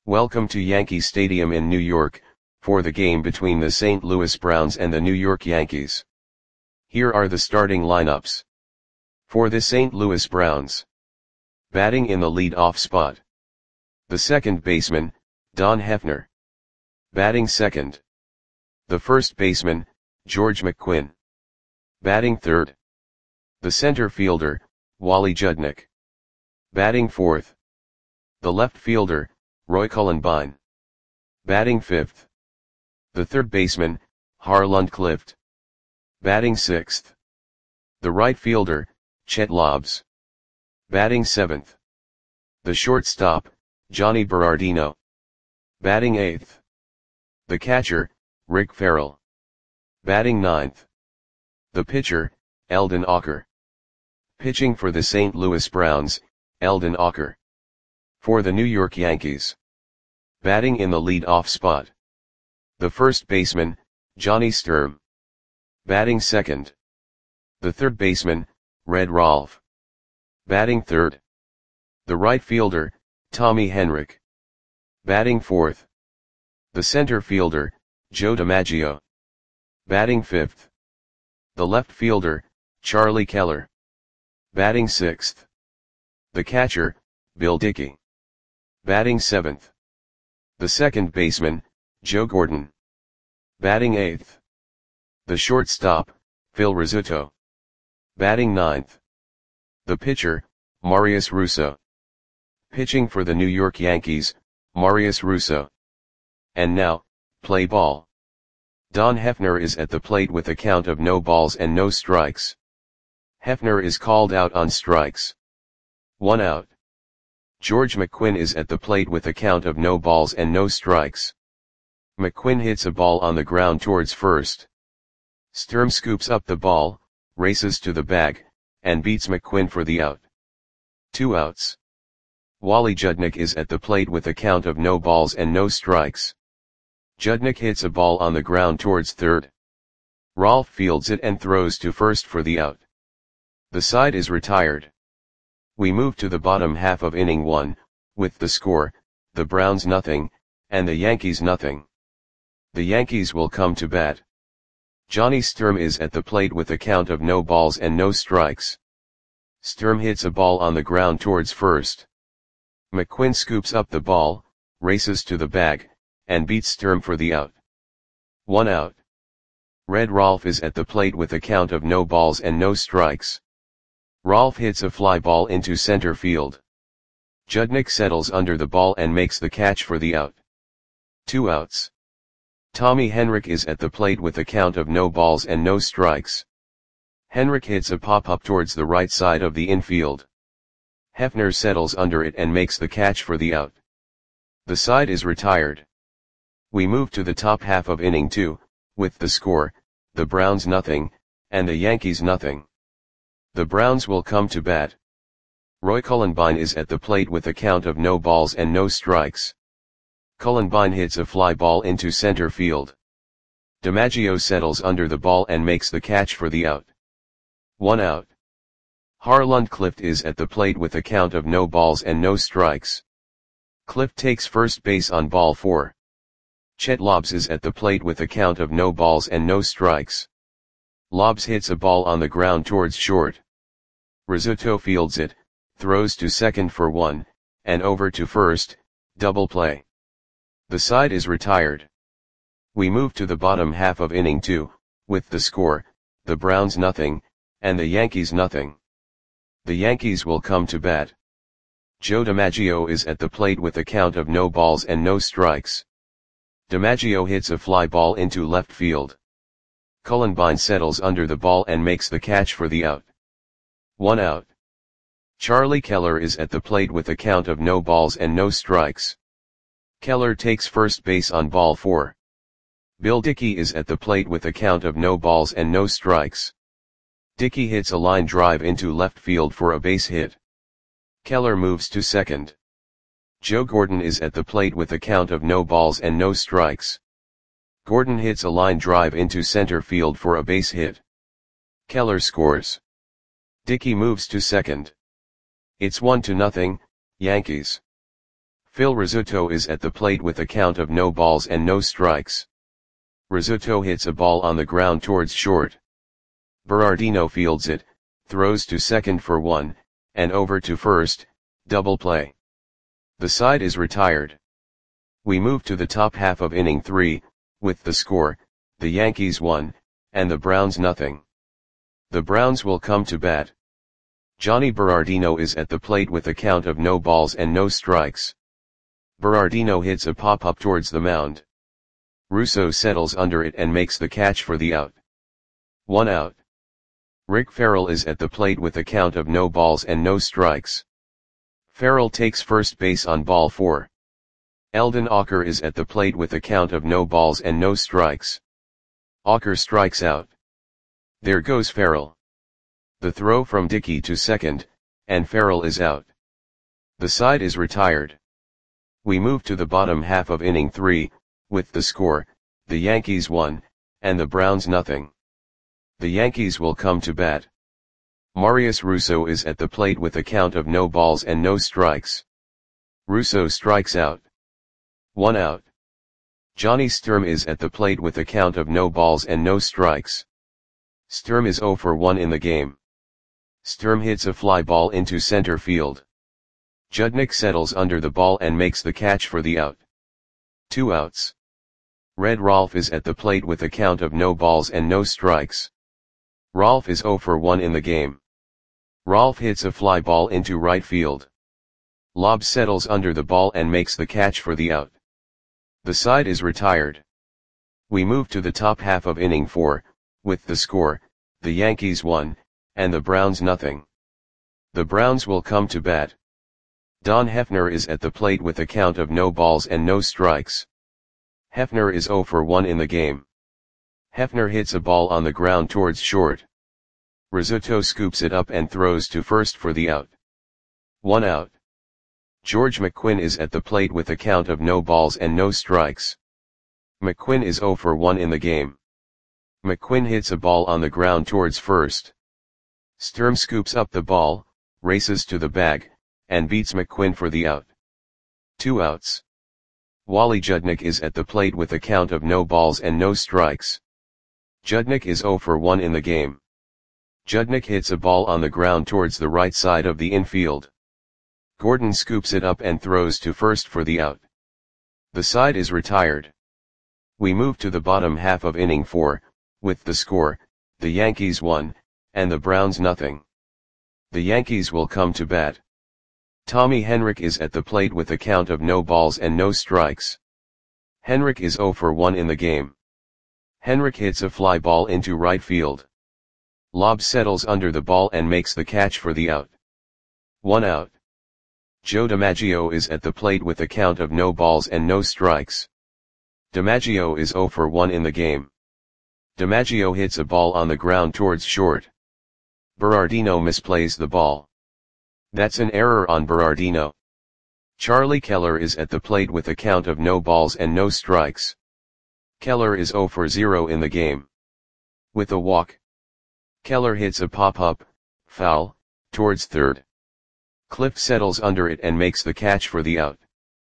Welcome to Yankee Stadium in New York, for the game between the St. Louis Browns and the New York Yankees. Here are the starting lineups. For the St. Louis Browns. Batting in the lead-off spot. The second baseman, Don Hoeffner. Batting second. The first baseman, George McQuinn. Batting third. The center fielder, Wally Judnick. Batting fourth. The left fielder, Roy Cullenbine. Batting fifth. The third baseman, Harland Clift. Batting sixth. The right fielder, Chet Lobbs. Batting seventh. The shortstop, Johnny Berardino. Batting eighth. The catcher, Rick Farrell. Batting ninth. The pitcher, Eldon Ocker. Pitching for the St. Louis Browns, Eldon Ocker. For the New York Yankees. Batting in the lead-off spot. The first baseman, Johnny Sturm. Batting second. The third baseman, Red Rolfe. Batting third. The right fielder, Tommy Henrich. Batting fourth. The center fielder, Joe DiMaggio. Batting fifth. The left fielder, Charlie Keller. Batting sixth. The catcher, Bill Dickey. Batting seventh. The second baseman, Joe Gordon. Batting eighth. The shortstop, Phil Rizzuto. Batting ninth. The pitcher, Marius Russo. Pitching for the New York Yankees, Marius Russo. And now, play ball. Don Hoeffner is at the plate with a count of no balls and no strikes. Hoeffner is called out on strikes. 1 out. George McQuinn is at the plate with a count of no balls and no strikes. McQuinn hits a ball on the ground towards first. Sturm scoops up the ball, races to the bag, and beats McQuinn for the out. 2 outs. Wally Judnick is at the plate with a count of no balls and no strikes. Judnick hits a ball on the ground towards third. Rolfe fields it and throws to first for the out. The side is retired. We move to the bottom half of inning 1, with the score, the Browns nothing, and the Yankees nothing. The Yankees will come to bat. Johnny Sturm is at the plate with a count of no balls and no strikes. Sturm hits a ball on the ground towards first. McQuinn scoops up the ball, races to the bag, and beats Sturm for the out. 1 out. Red Rolfe is at the plate with a count of no balls and no strikes. Rolfe hits a fly ball into center field. Judnick settles under the ball and makes the catch for the out. 2 outs. Tommy Henrich is at the plate with a count of no balls and no strikes. Henrich hits a pop-up towards the right side of the infield. Hoeffner settles under it and makes the catch for the out. The side is retired. We move to the top half of inning 2, with the score, the Browns nothing, and the Yankees nothing. The Browns will come to bat. Roy Cullenbine is at the plate with a count of no balls and no strikes. Cullenbine hits a fly ball into center field. DiMaggio settles under the ball and makes the catch for the out. 1 out. Harland Clift is at the plate with a count of no balls and no strikes. Clift takes first base on ball 4. Chet Lobbs is at the plate with a count of no balls and no strikes. Lobbs hits a ball on the ground towards short. Rizzuto fields it, throws to second for 1, and over to first, double play. The side is retired. We move to the bottom half of inning 2, with the score, the Browns nothing, and the Yankees nothing. The Yankees will come to bat. Joe DiMaggio is at the plate with a count of no balls and no strikes. DiMaggio hits a fly ball into left field. Cullenbine settles under the ball and makes the catch for the out. 1 out. Charlie Keller is at the plate with a count of no balls and no strikes. Keller takes first base on ball 4. Bill Dickey is at the plate with a count of no balls and no strikes. Dickey hits a line drive into left field for a base hit. Keller moves to second. Joe Gordon is at the plate with a count of no balls and no strikes. Gordon hits a line drive into center field for a base hit. Keller scores. Dickey moves to second. It's 1-0, Yankees. Phil Rizzuto is at the plate with a count of no balls and no strikes. Rizzuto hits a ball on the ground towards short. Berardino fields it, throws to second for one, and over to first, double play. The side is retired. We move to the top half of inning 3, with the score, the Yankees 1, and the Browns nothing. The Browns will come to bat. Johnny Berardino is at the plate with a count of no balls and no strikes. Berardino hits a pop-up towards the mound. Russo settles under it and makes the catch for the out. 1 out. Rick Farrell is at the plate with a count of no balls and no strikes. Farrell takes first base on ball 4. Eldon Auker is at the plate with a count of no balls and no strikes. Auker strikes out. There goes Farrell. The throw from Dickey to second, and Farrell is out. The side is retired. We move to the bottom half of inning 3, with the score, the Yankees 1, and the Browns nothing. The Yankees will come to bat. Marius Russo is at the plate with a count of no balls and no strikes. Russo strikes out. 1 out. Johnny Sturm is at the plate with a count of no balls and no strikes. Sturm is 0 for 1 in the game. Sturm hits a fly ball into center field. Judnick settles under the ball and makes the catch for the out. 2 outs. Red Rolf is at the plate with a count of no balls and no strikes. Rolf is 0 for 1 in the game. Rolf hits a fly ball into right field. Lobb settles under the ball and makes the catch for the out. The side is retired. We move to the top half of inning 4, with the score, the Yankees 1, and the Browns nothing. The Browns will come to bat. Don Hefner is at the plate with a count of no balls and no strikes. Hefner is 0 for 1 in the game. Hefner hits a ball on the ground towards short. Rizzuto scoops it up and throws to first for the out. 1 out. George McQuinn is at the plate with a count of no balls and no strikes. McQuinn is 0 for 1 in the game. McQuinn hits a ball on the ground towards first. Sturm scoops up the ball, races to the bag, and beats McQuinn for the out. 2 outs. Wally Judnick is at the plate with a count of no balls and no strikes. Judnick is 0 for 1 in the game. Judnick hits a ball on the ground towards the right side of the infield. Gordon scoops it up and throws to first for the out. The side is retired. We move to the bottom half of inning 4, with the score, the Yankees 1, and the Browns nothing. The Yankees will come to bat. Tommy Henrich is at the plate with a count of no balls and no strikes. Henrich is 0 for 1 in the game. Henrich hits a fly ball into right field. Lobb settles under the ball and makes the catch for the out. 1 out. Joe DiMaggio is at the plate with a count of no balls and no strikes. DiMaggio is 0 for 1 in the game. DiMaggio hits a ball on the ground towards short. Berardino misplays the ball. That's an error on Berardino. Charlie Keller is at the plate with a count of no balls and no strikes. Keller is 0 for 0 in the game. With a walk. Keller hits a pop-up, foul, towards third. Cliff settles under it and makes the catch for the out.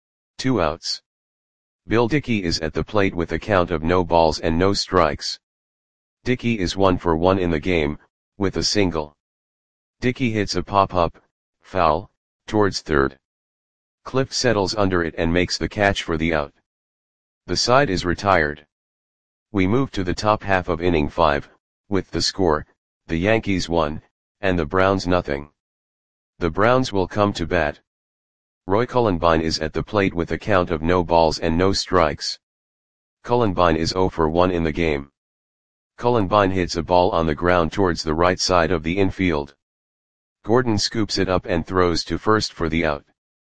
2 outs. Bill Dickey is at the plate with a count of no balls and no strikes. Dickey is 1 for 1 in the game, with a single. Dickey hits a pop-up, foul, towards third. Cliff settles under it and makes the catch for the out. The side is retired. We move to the top half of inning 5, with the score, the Yankees 1, and the Browns nothing. The Browns will come to bat. Roy Cullenbine is at the plate with a count of no balls and no strikes. Cullenbine is 0 for 1 in the game. Cullenbine hits a ball on the ground towards the right side of the infield. Gordon scoops it up and throws to first for the out.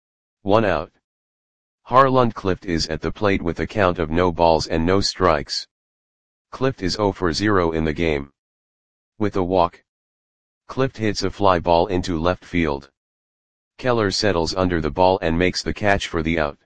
1 out. Harland Clift is at the plate with a count of no balls and no strikes. Clift is 0 for 0 in the game. With a walk. Clift hits a fly ball into left field. Keller settles under the ball and makes the catch for the out.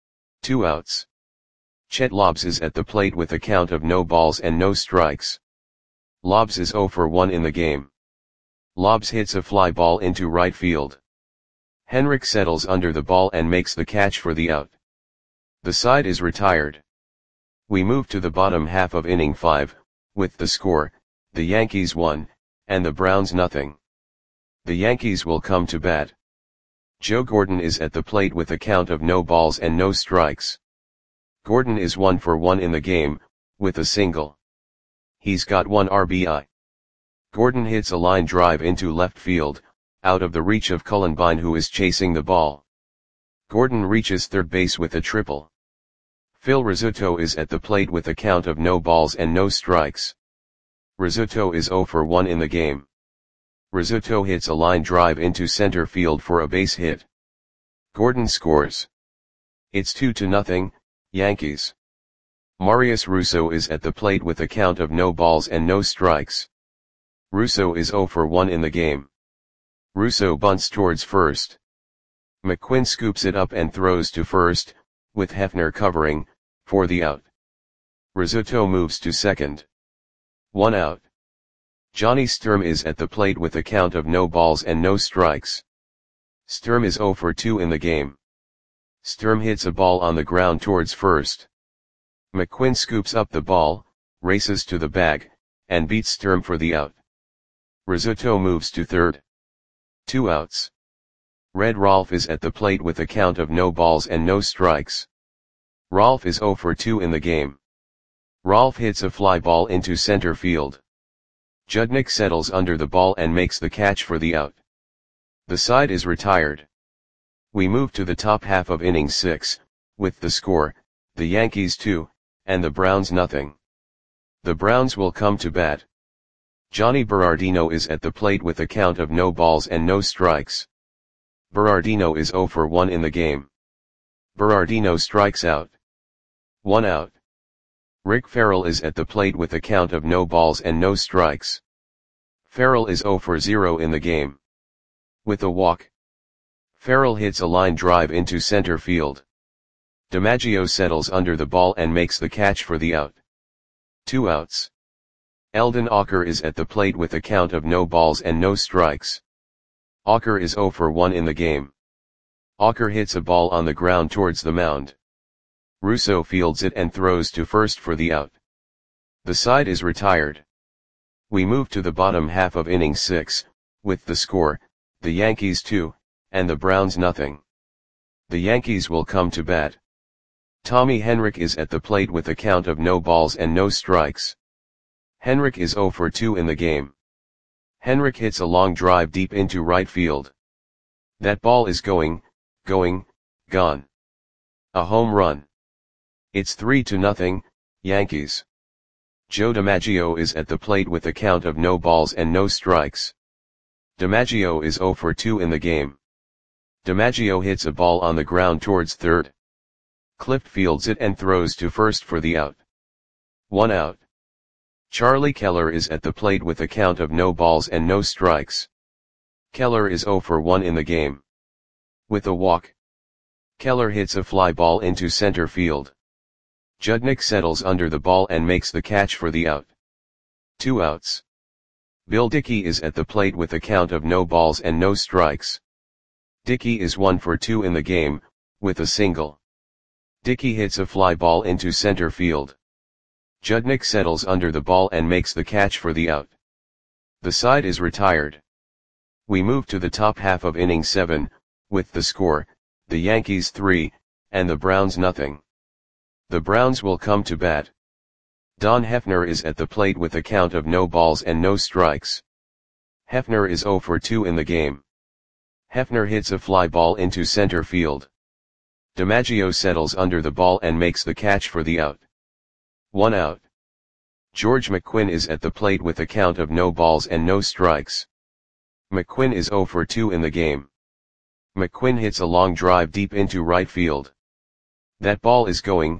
2 outs. Chet Lobbs is at the plate with a count of no balls and no strikes. Lobbs is 0 for 1 in the game. Lobbs hits a fly ball into right field. Henrik settles under the ball and makes the catch for the out. The side is retired. We move to the bottom half of inning 5, with the score, the Yankees 1, and the Browns nothing. The Yankees will come to bat. Joe Gordon is at the plate with a count of no balls and no strikes. Gordon is 1 for 1 in the game, with a single. He's got 1 RBI. Gordon hits a line drive into left field, out of the reach of Cullenbine, who is chasing the ball. Gordon reaches third base with a triple. Phil Rizzuto is at the plate with a count of no balls and no strikes. Rizzuto is 0 for 1 in the game. Rizzuto hits a line drive into center field for a base hit. Gordon scores. It's 2-0, Yankees. Marius Russo is at the plate with a count of no balls and no strikes. Russo is 0 for 1 in the game. Russo bunts towards first. McQuinn scoops it up and throws to first, with Hefner covering, for the out. Rizzuto moves to second. 1 out. Johnny Sturm is at the plate with a count of no balls and no strikes. Sturm is 0 for 2 in the game. Sturm hits a ball on the ground towards first. McQuinn scoops up the ball, races to the bag, and beats Sturm for the out. Rizzuto moves to third. 2 outs. Red Rolf is at the plate with a count of no balls and no strikes. Rolf is 0 for 2 in the game. Rolf hits a fly ball into center field. Judnick settles under the ball and makes the catch for the out. The side is retired. We move to the top half of inning 6, with the score, the Yankees 2, and the Browns nothing. The Browns will come to bat. Johnny Berardino is at the plate with a count of no balls and no strikes. Berardino is 0 for 1 in the game. Berardino strikes out. 1 out. Rick Farrell is at the plate with a count of no balls and no strikes. Farrell is 0 for 0 in the game. With a walk. Farrell hits a line drive into center field. DiMaggio settles under the ball and makes the catch for the out. 2 outs. Eldon Auker is at the plate with a count of no balls and no strikes. Auker is 0 for 1 in the game. Auker hits a ball on the ground towards the mound. Russo fields it and throws to first for the out. The side is retired. We move to the bottom half of inning 6, with the score, the Yankees 2, and the Browns nothing. The Yankees will come to bat. Tommy Henrich is at the plate with a count of no balls and no strikes. Henrich is 0 for 2 in the game. Henrich hits a long drive deep into right field. That ball is gone. A home run. It's 3-0, Yankees. Joe DiMaggio is at the plate with a count of no balls and no strikes. DiMaggio is 0 for 2 in the game. DiMaggio hits a ball on the ground towards third. Clift fields it and throws to first for the out. 1 out. Charlie Keller is at the plate with a count of no balls and no strikes. Keller is 0 for 1 in the game. With a walk. Keller hits a fly ball into center field. Judnick settles under the ball and makes the catch for the out. 2 outs. Bill Dickey is at the plate with a count of no balls and no strikes. Dickey is 1 for 2 in the game, with a single. Dickey hits a fly ball into center field. Judnick settles under the ball and makes the catch for the out. The side is retired. We move to the top half of inning 7, with the score, the Yankees 3, and the Browns nothing. The Browns will come to bat. Don Hefner is at the plate with a count of no balls and no strikes. Hefner is 0 for 2 in the game. Hefner hits a fly ball into center field. DiMaggio settles under the ball and makes the catch for the out. 1 out. George McQuinn is at the plate with a count of no balls and no strikes. McQuinn is 0 for 2 in the game. McQuinn hits a long drive deep into right field. That ball is gone.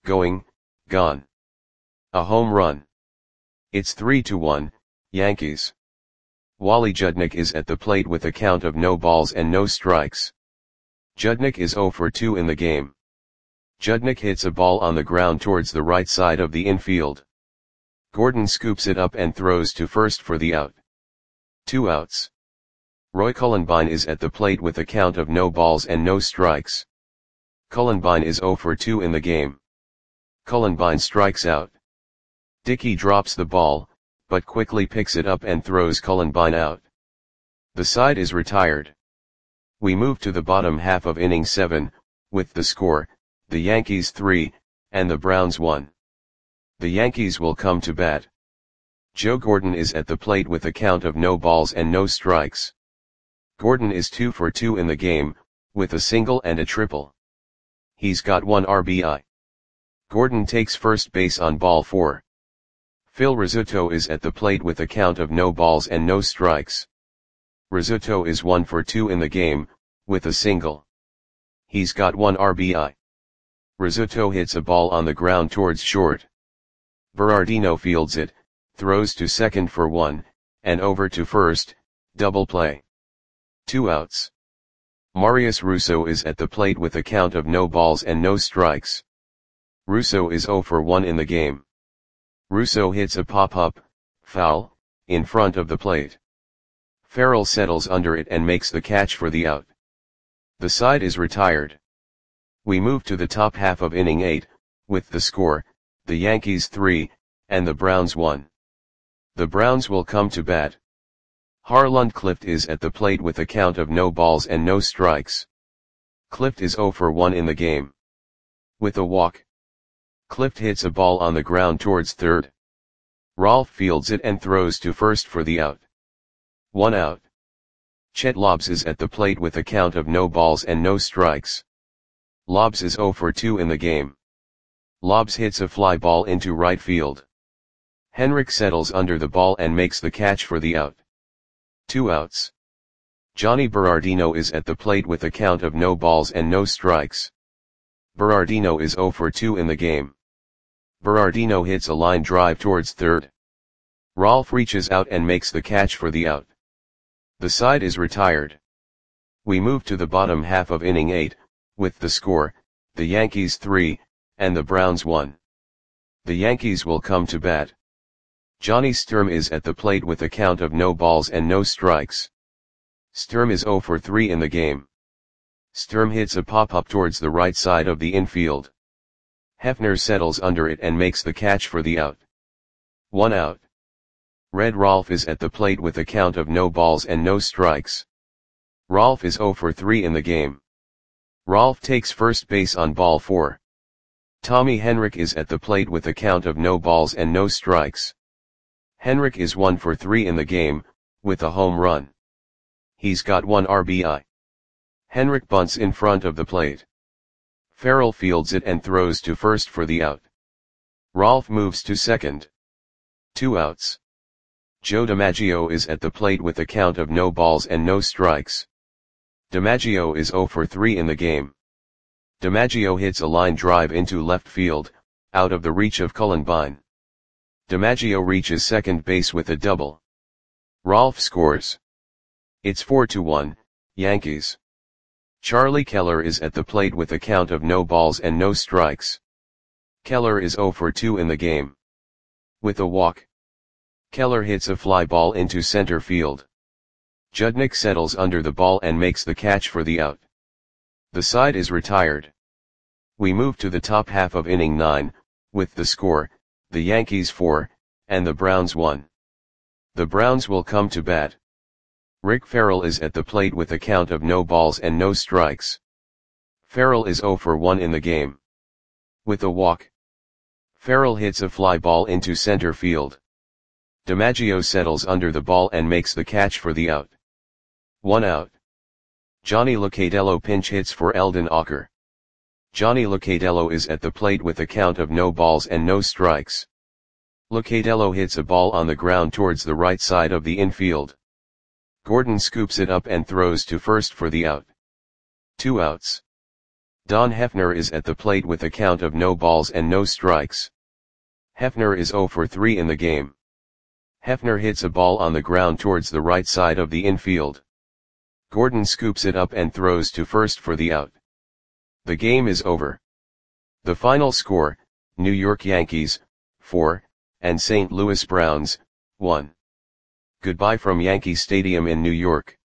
A home run. It's 3-1, Yankees. Wally Judnick is at the plate with a count of no balls and no strikes. Judnick is 0 for 2 in the game. Judnick hits a ball on the ground towards the right side of the infield. Gordon scoops it up and throws to first for the out. 2 outs. Roy Cullenbine is at the plate with a count of no balls and no strikes. Cullenbine is 0 for 2 in the game. Cullenbine strikes out. Dickey drops the ball, but quickly picks it up and throws Cullenbine out. The side is retired. We move to the bottom half of inning 7, with the score, the Yankees 3, and the Browns 1. The Yankees will come to bat. Joe Gordon is at the plate with a count of no balls and no strikes. Gordon is 2 for 2 in the game, with a single and a triple. He's got 1 RBI. Gordon takes first base on ball 4. Phil Rizzuto is at the plate with a count of no balls and no strikes. Rizzuto is 1 for 2 in the game, with a single. He's got 1 RBI. Rizzuto hits a ball on the ground towards short. Berardino fields it, throws to second for 1, and over to first, double play. 2 outs. Marius Russo is at the plate with a count of no balls and no strikes. Russo is 0 for 1 in the game. Russo hits a pop-up, foul, in front of the plate. Farrell settles under it and makes the catch for the out. The side is retired. We move to the top half of inning 8, with the score, the Yankees 3, and the Browns 1. The Browns will come to bat. Harland Clift is at the plate with a count of no balls and no strikes. Clift is 0 for 1 in the game. With a walk. Clift hits a ball on the ground towards third. Rolfe fields it and throws to first for the out. 1 out. Chet Lobbs is at the plate with a count of no balls and no strikes. Lobbs is 0 for 2 in the game. Lobbs hits a fly ball into right field. Henrik settles under the ball and makes the catch for the out. 2 outs. Johnny Berardino is at the plate with a count of no balls and no strikes. Berardino is 0 for 2 in the game. Berardino hits a line drive towards third. Rolfe reaches out and makes the catch for the out. The side is retired. We move to the bottom half of inning 8, with the score, the Yankees 3, and the Browns 1. The Yankees will come to bat. Johnny Sturm is at the plate with a count of no balls and no strikes. Sturm is 0 for 3 in the game. Sturm hits a pop-up towards the right side of the infield. Hefner settles under it and makes the catch for the out. 1 out. Red Rolfe is at the plate with a count of no balls and no strikes. Rolfe is 0 for 3 in the game. Rolfe takes first base on ball 4. Tommy Henrik is at the plate with a count of no balls and no strikes. Henrik is 1 for 3 in the game, with a home run. He's got 1 RBI. Henrik bunts in front of the plate. Farrell fields it and throws to first for the out. Rolfe moves to second. 2 outs. Joe DiMaggio is at the plate with a count of no balls and no strikes. DiMaggio is 0 for 3 in the game. DiMaggio hits a line drive into left field, out of the reach of Cullenbine. DiMaggio reaches second base with a double. Rolfe scores. It's 4-1, Yankees. Charlie Keller is at the plate with a count of no balls and no strikes. Keller is 0 for 2 in the game. With a walk. Keller hits a fly ball into center field. Judnick settles under the ball and makes the catch for the out. The side is retired. We move to the top half of inning 9, with the score, the Yankees 4, and the Browns 1. The Browns will come to bat. Rick Farrell is at the plate with a count of no balls and no strikes. Farrell is 0 for 1 in the game. With a walk. Farrell hits a fly ball into center field. DiMaggio settles under the ball and makes the catch for the out. 1 out. Johnny Locatello pinch hits for Eldon Ocker. Johnny Locatello is at the plate with a count of no balls and no strikes. Locatello hits a ball on the ground towards the right side of the infield. Gordon scoops it up and throws to first for the out. 2 outs. Don Hefner is at the plate with a count of no balls and no strikes. Hefner is 0 for 3 in the game. Hefner hits a ball on the ground towards the right side of the infield. Gordon scoops it up and throws to first for the out. The game is over. The final score, New York Yankees, 4, and St. Louis Browns, 1. Goodbye from Yankee Stadium in New York.